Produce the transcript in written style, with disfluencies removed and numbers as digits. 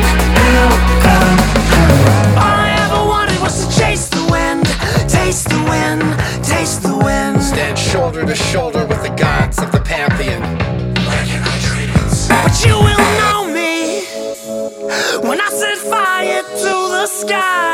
will come true. All I ever wanted was to chase the wind, taste the wind, taste the wind. Stand shoulder to shoulder with the gods of the pantheon. Breaking our dreams. But you will know me when I set fire to the sky.